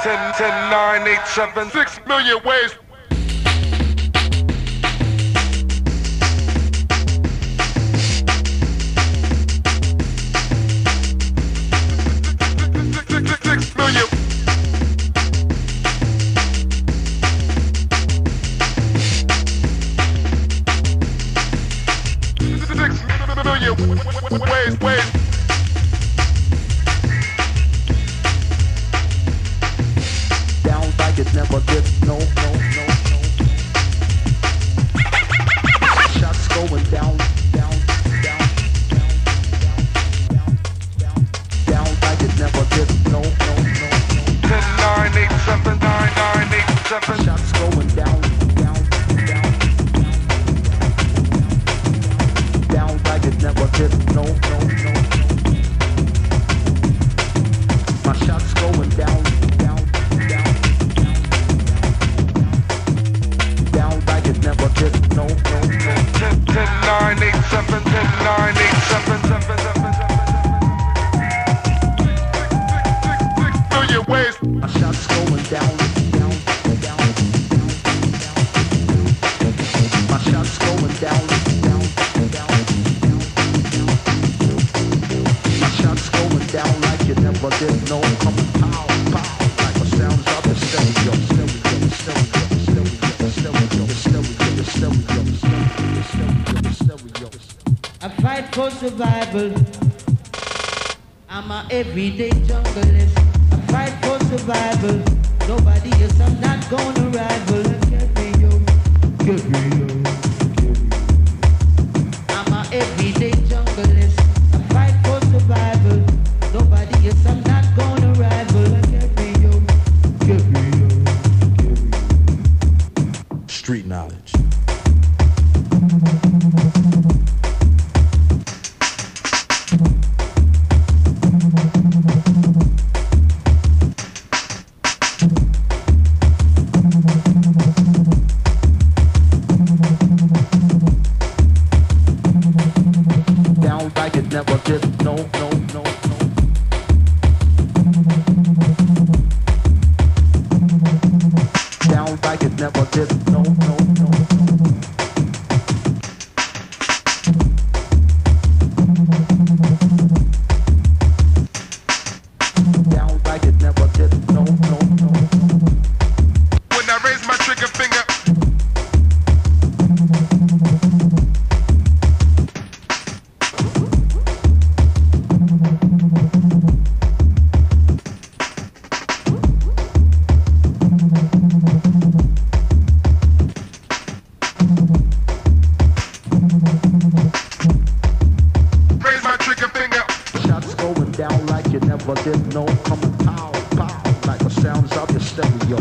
10, 9, 8, 7, 6 million ways. Ways. Down like it never did, no. Shots going down like it never did, no. 10, 9, 8, 7, 9, 9, 8, 7. Shots going down like it never did, no. My shots going down like it never did, no. 10, 9, 8, 7, 10, 9, 8, 7, 6 million ways. My shots going down. My shots going down. My shots going down like you never did, no. Coming pow, like the sounds of the stereo. I fight for survival. I'm a everyday junglist. I fight for survival. Nobody else, I'm not gonna rival. Get me, yo. I'm a everyday junglist. I fight for survival. Nobody else, I'm not gonna rival. Get me, yo. Street knowledge. Down like it never did, no. Down like it never did, no. Down like it never did, no. When I raise my trigger finger. Raise my trigger finger. Shots going down like you never did, no. Coming pow, like the sounds of your stereo.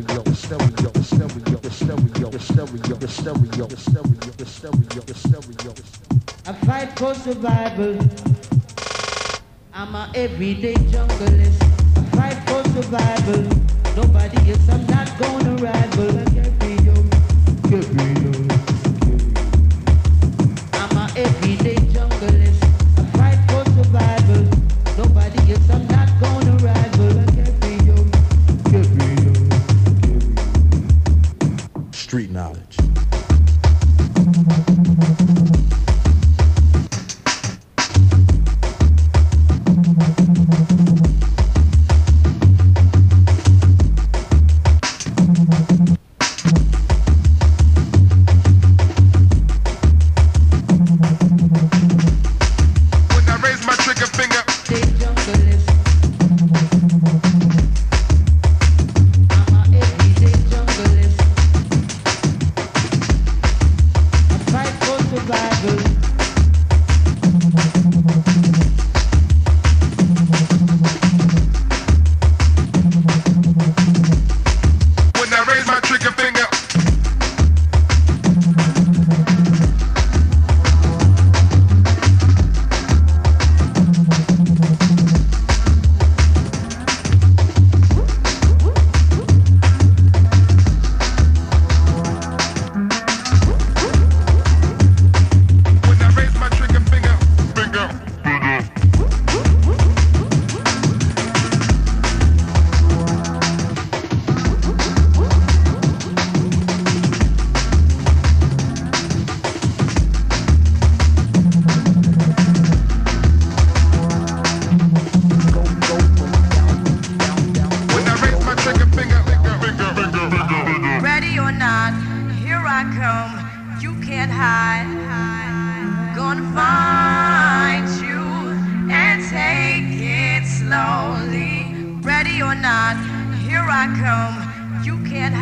I fight for survival. I'm a everyday junglist. I fight for survival. Nobody else, I'm not gonna rival. Get me, yo. I'm a everyday junglist. I fight for survival. Nobody else, I'm not gonna rival. Get me, yo. Street knowledge.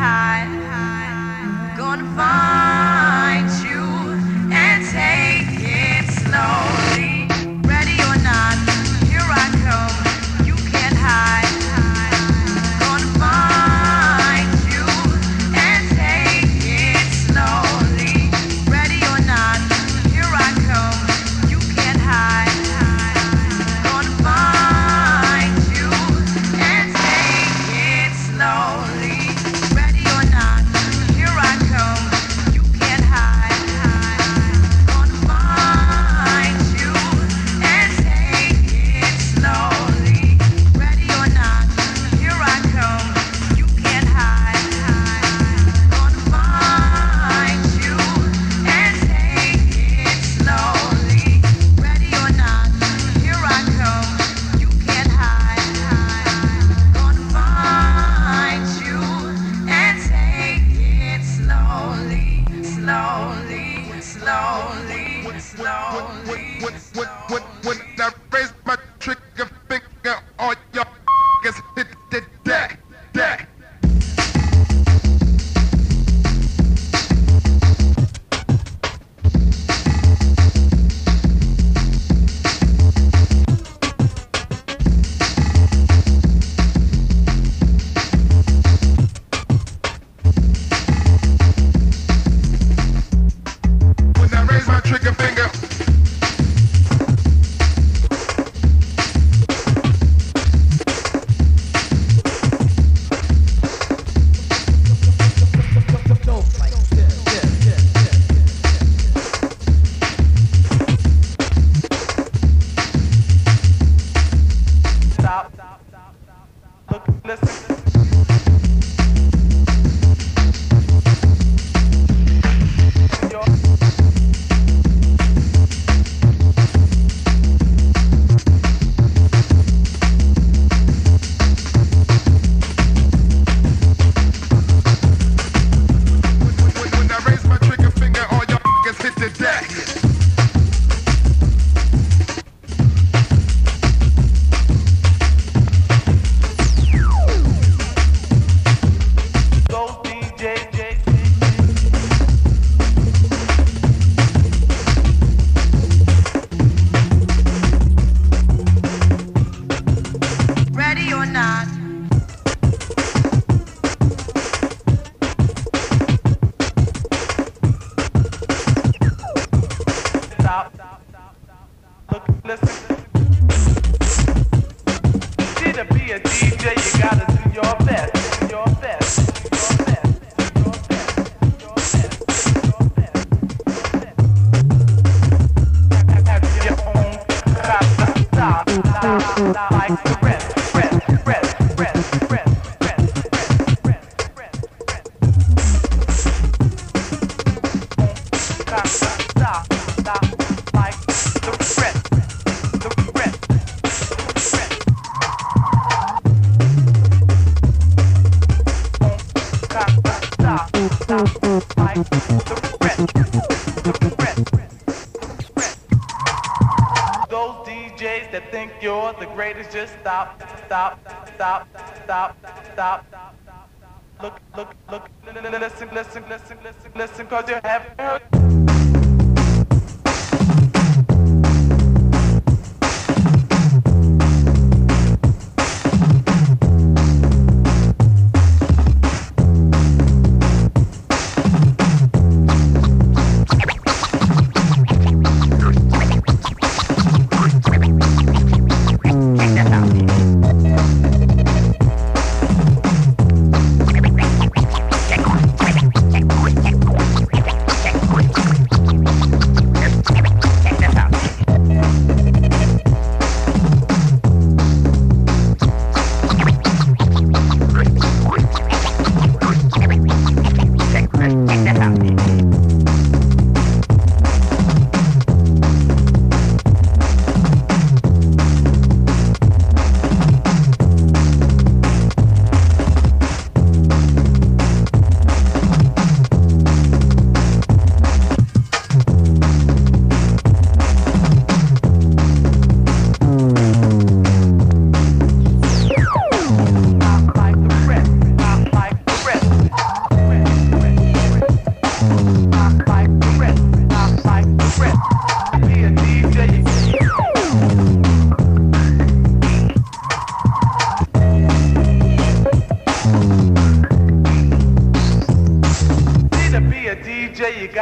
hide. Gonna find you and take it slowly. Ready or not, here I come. You can't hide. Gonna find you and take it slowly. Ready or not, here I come. You can't hide. Gonna find you and take it slowly. Ready or not, here I come. You can't hide. Gonna find you and take it slowly. Ready or not, here I come. You can't hide. Gonna find you and take it slowly. Ready or not, here I come. You can't hide. Gonna find you and take it slowly, slowly, slowly, slowly. When I raise my trigger finger, all y'all niggas hit the deck, deck. When I raise my trigger finger. Stop. Look, listen. When I raise my trigger finger, all y'all niggas hit the deck. Those DJs. Ready or not. Stop. Look, listen. See, to be a DJ, you gotta do your best. Do your best. Do your best. Do your best. Do your best. Do your best. Do your best. Have your own stop. Like the rest. Those DJs that think you're the greatest, just stop. Look, listen, cause you haven't heard.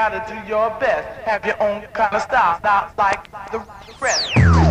gotta do your best. Have your own kind of style, not like the rest.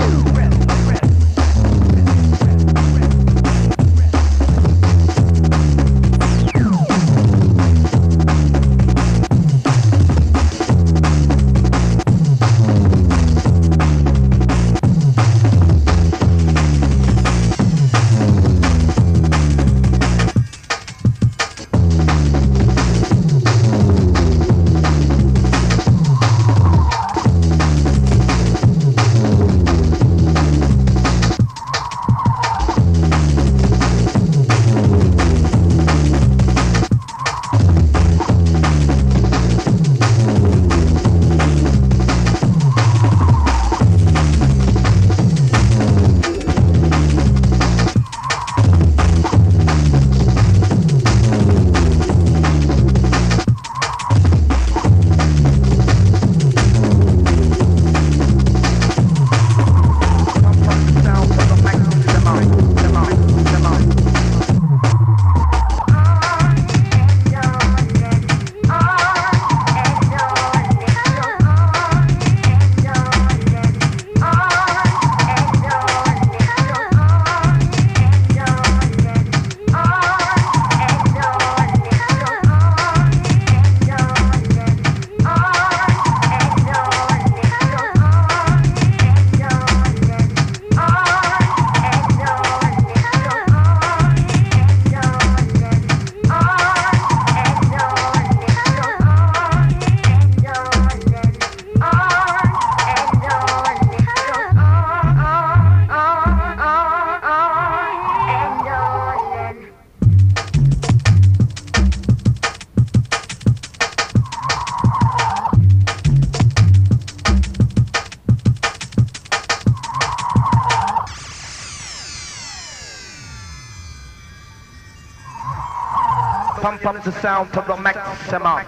Pump up the sound to the maximum.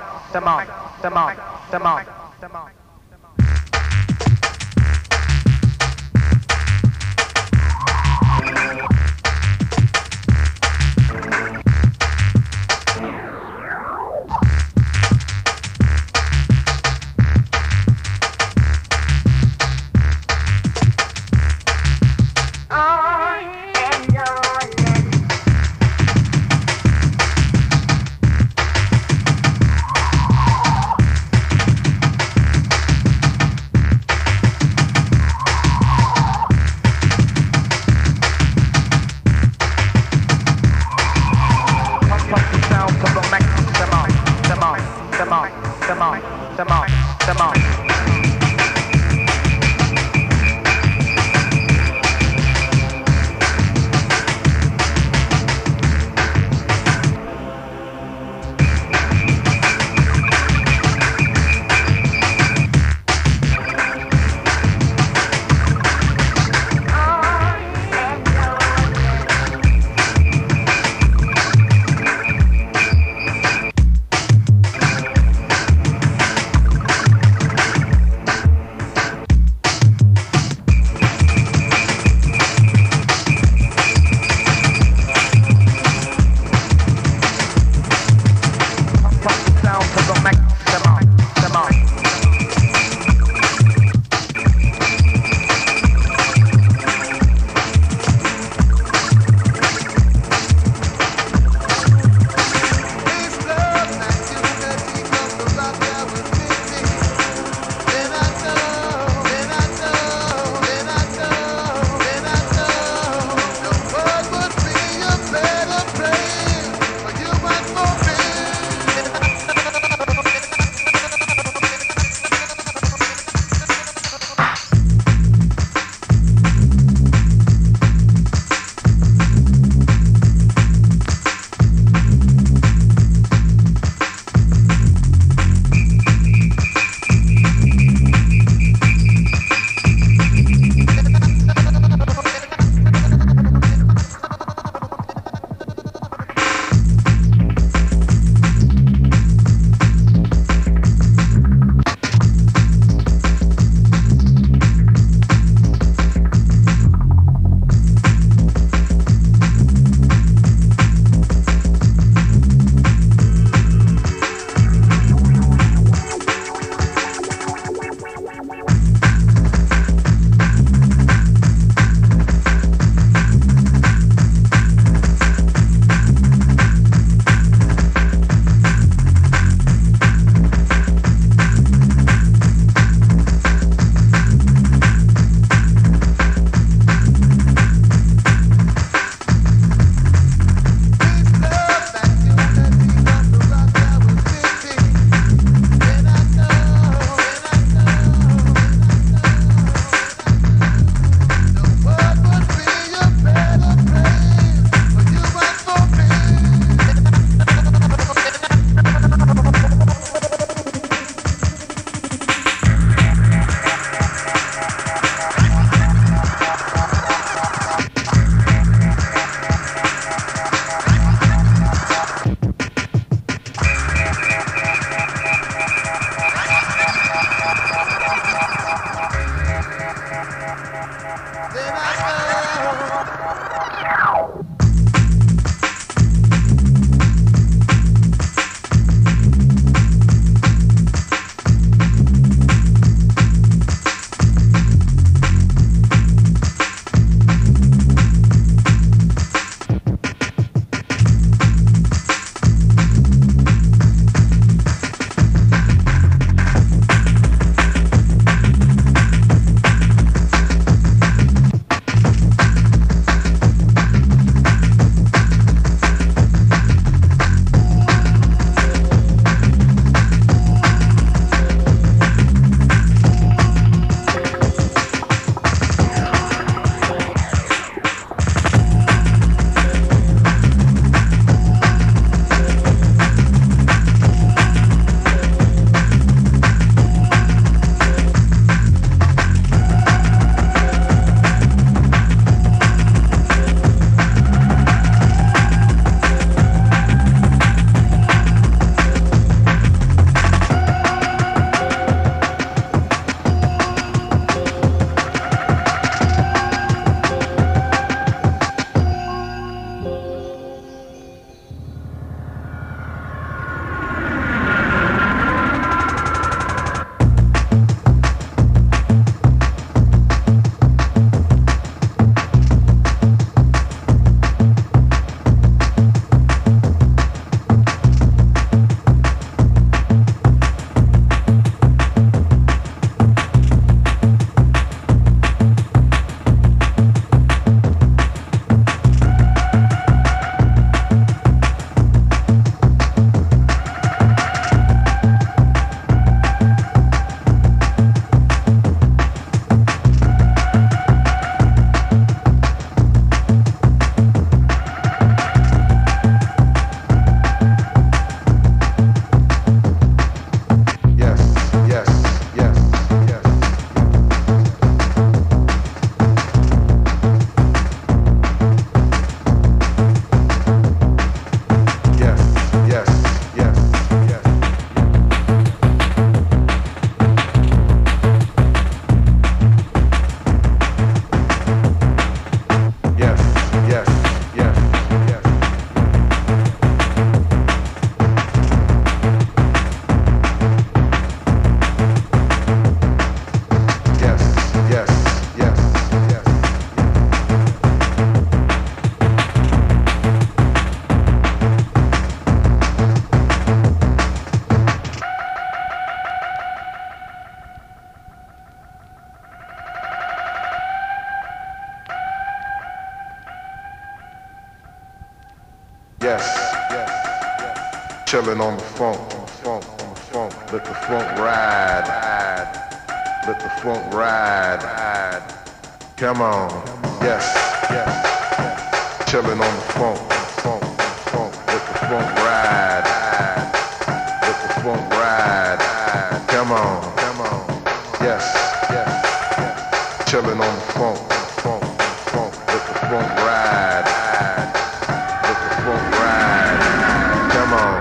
Yes, chillin' on the funk, let the funk ride, let the funk ride. Come on, yes, chillin' on the funk, let the funk ride, let the funk ride. Come on, yes, chillin' on the funk, let the funk ride, let the funk ride. Come on.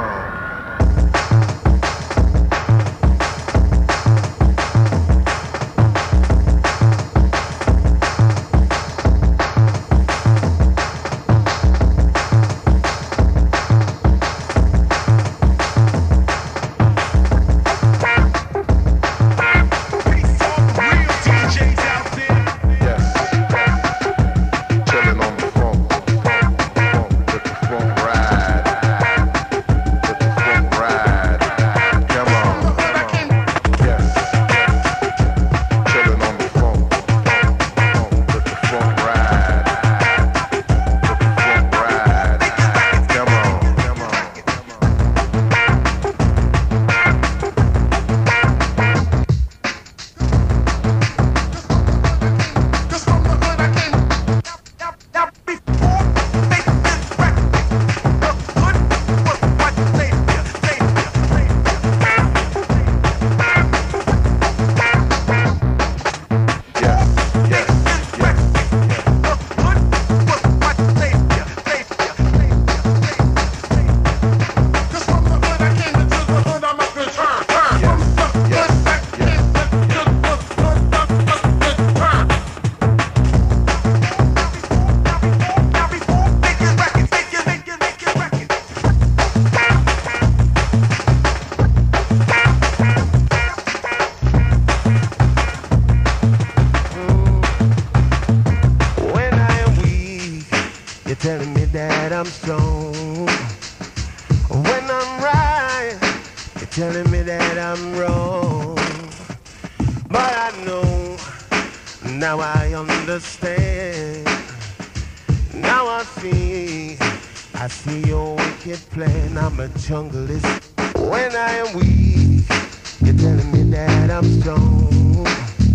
Junglist. When I am weak, you're telling me that I'm strong.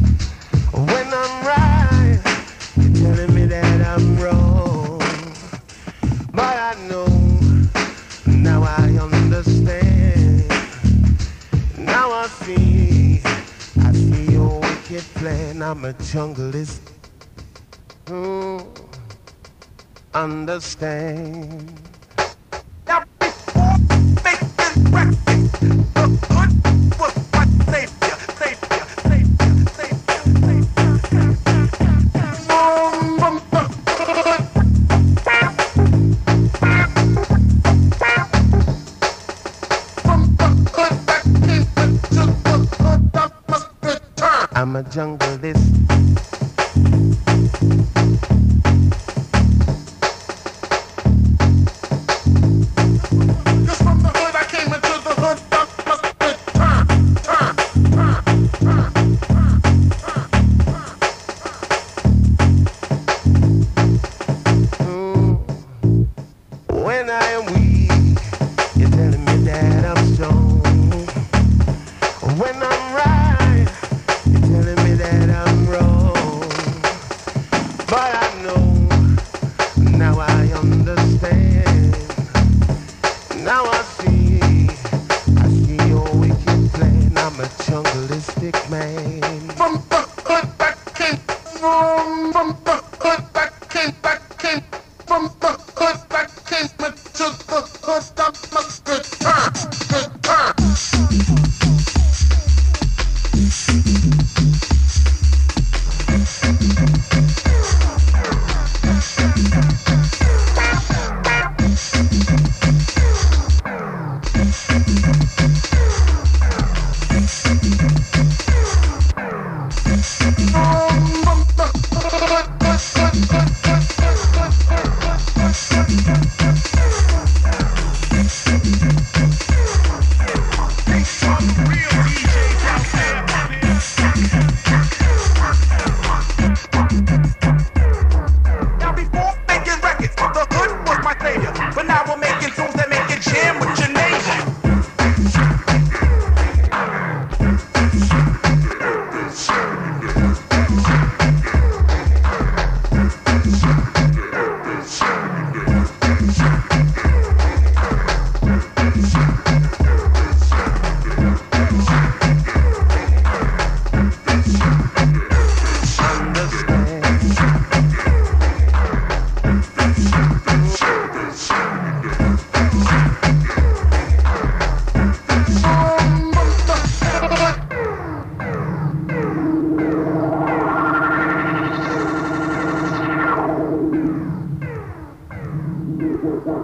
When I'm right, you're telling me that I'm wrong. But I know, now I understand. Now I see your wicked plan. I'm a junglist. Understand. I'm a junglist. Just from the hood I came into the hood, must return. When I am weak, you're telling me that I'm strong. When I'm right, you're telling me that I'm wrong. But I know, now I understand. Now I see your wicked plan. I'm a junglistic man. From the hood I came, from the hood I came, from the hood I came into the hood I must return. Now before making records, the hood was my savior. But now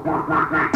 Bye.